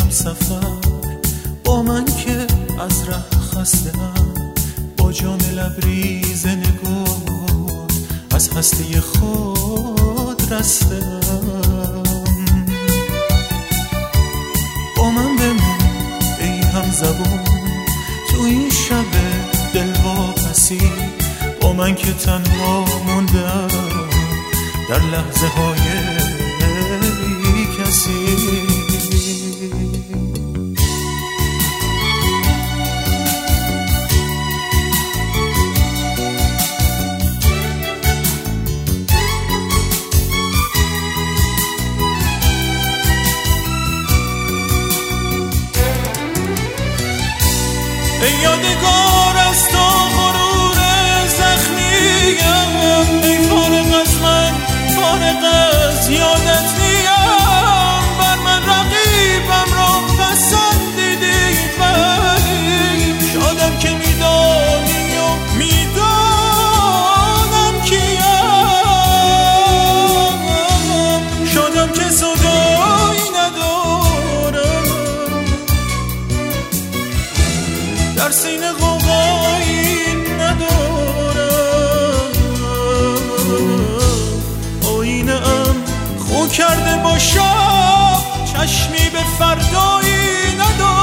سفر با من که از ره خسته‌ام، با جان لبریز نگات از هستی خود رسته‌ام. با من بمون ای هم زبون تو این شب دلواپسی، با من که تنها موندم در لحظه های کسی. ای یادگار از تو غرور زخمیم، ای فارغ از من فارغ از یادت نیم. بر من رقیبم را پسندیدی، ولی شادم که میدانی و میدانم کیم. شادم که صدایی ندارم، در سینه غوغایی ندارم. آینه ام خو کرده باشم، چشمی به فردایی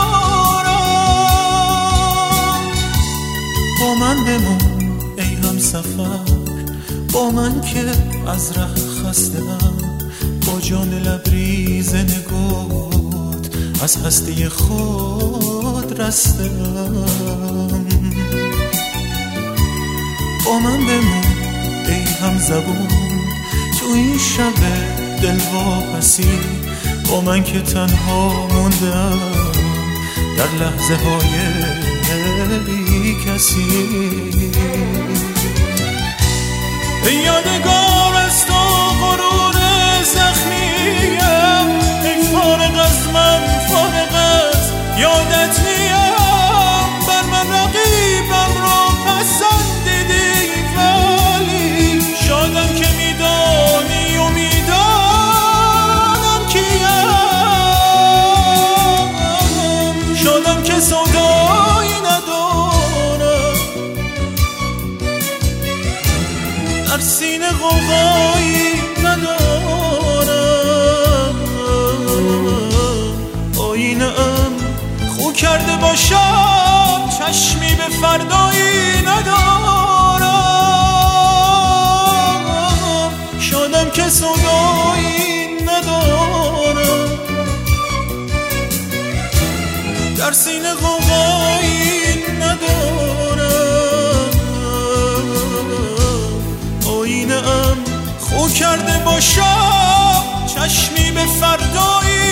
ندارم. با من بمون ای هم سفر، با من که از ره خسته‌ام، با جان لبریز نگات از هستی خود رسته‌ام. با من بمون ای هم زبون تو این شب دلواپسی، با من که تنها موندم در لحظه های بی کسی. ای یادگار از تو غرور زخمیم، ای فارغ از من فارغ از یادت نیم. بر من رقیبم را پسندیدی، ولی شادم که میدانی و میدانم کیم. شادم که سودایی ندارم، در سینه غوغایی ندارم. آینه ام خو کرده باشم، چشمی به فردایی ندارم. شادم که صدایی ندارم، در سینه غوغایی ندارم. آینه ام خو کرده باشم، چشمی به فردایی